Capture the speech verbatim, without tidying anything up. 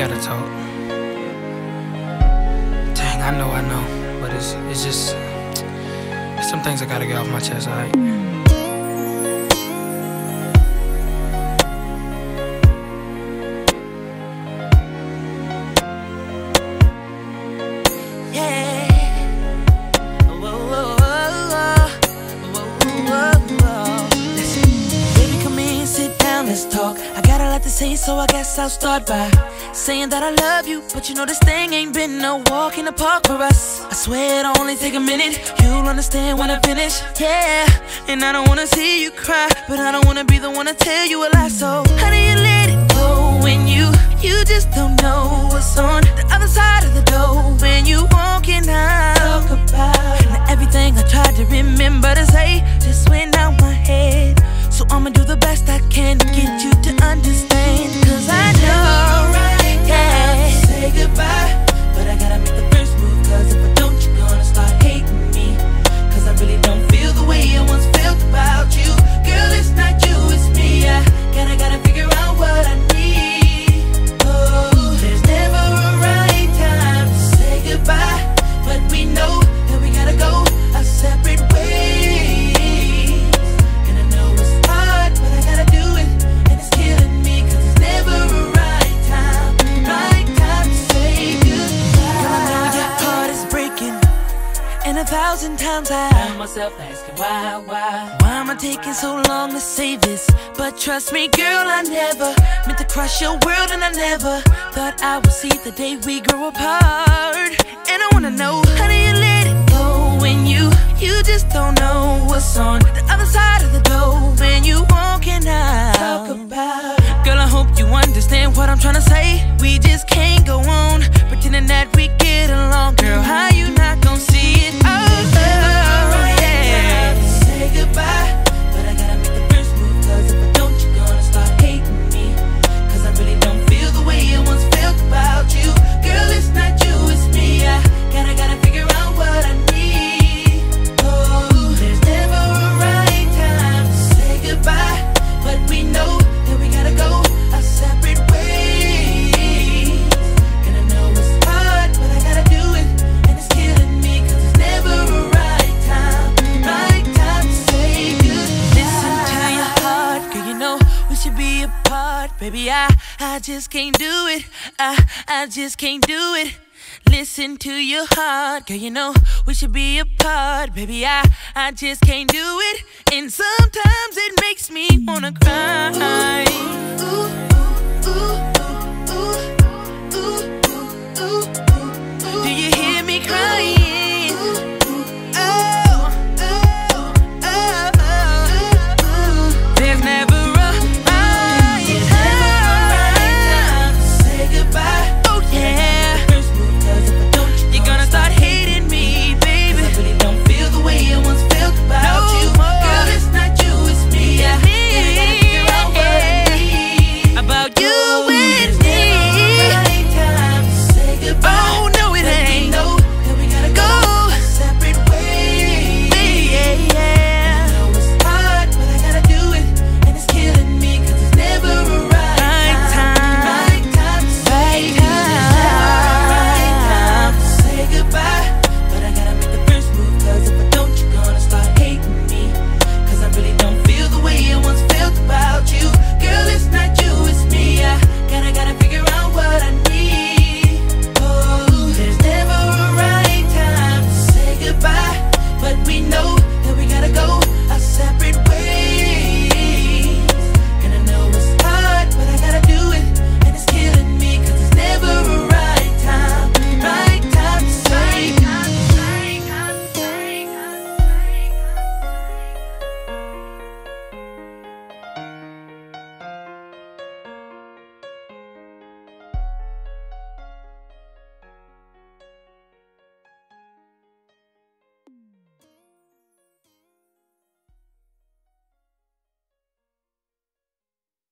gotta talk. Dang, I know, I know, but it's it's just some things I gotta get off my chest, alright? I got a lot to say, so I guess I'll start by saying that I love you, but you know this thing ain't been no walk in the park for us. I swear it'll only take a minute, you'll understand when I finish, yeah. And I don't wanna see you cry, but I don't wanna be the one to tell you a lie. So how do you let it go when you, you just don't know what's on the other side of the door? When you walking out, talk about and everything I tried to remember to say just went out my head. So I'ma do the best I can to get you to understand. Cause I know, right, yeah, say goodbye, but I gotta make the first move. Cause if I don't, you're gonna start hating me. Cause I really don't feel the way I once felt about you. Girl, it's not you, it's me. I gotta, gotta figure out what I need. Oh, there's never a right time to say goodbye, but we know that we gotta go our separate ways. And a thousand times I found myself asking why, why Why am I taking so long to say this? But trust me girl, I never meant to crush your world. And I never thought I would see the day we grow apart. And I wanna know, how do you let it go when you, you just don't know what's on the other side of the door? When you walking out, talk about girl, I hope you understand what I'm trying to say. We just can't go on pretending that we get along. Girl, how you not gonna see it? Oh, oh yeah. Say goodbye, but I gotta make the first move. Cause if I don't, you're gonna start hating me. Cause I really don't feel the way I once felt about you. Girl, it's not you, it's me. I gotta, gotta figure out what I need. Oh, there's never a right time to say goodbye, but we know that we gotta go our separate ways. And I know it's hard, but I gotta do it. And it's killing me, cause it's never a right time, right time to say goodbye. Listen to your heart, girl, you know we should be apart. Baby, I, I just can't do it. I, I just can't do it. Listen to your heart, girl, you know we should be apart. Baby, I, I just can't do it. And sometimes it makes me wanna cry. Ooh, ooh, ooh, ooh, ooh, ooh, ooh, ooh. Do you hear me crying?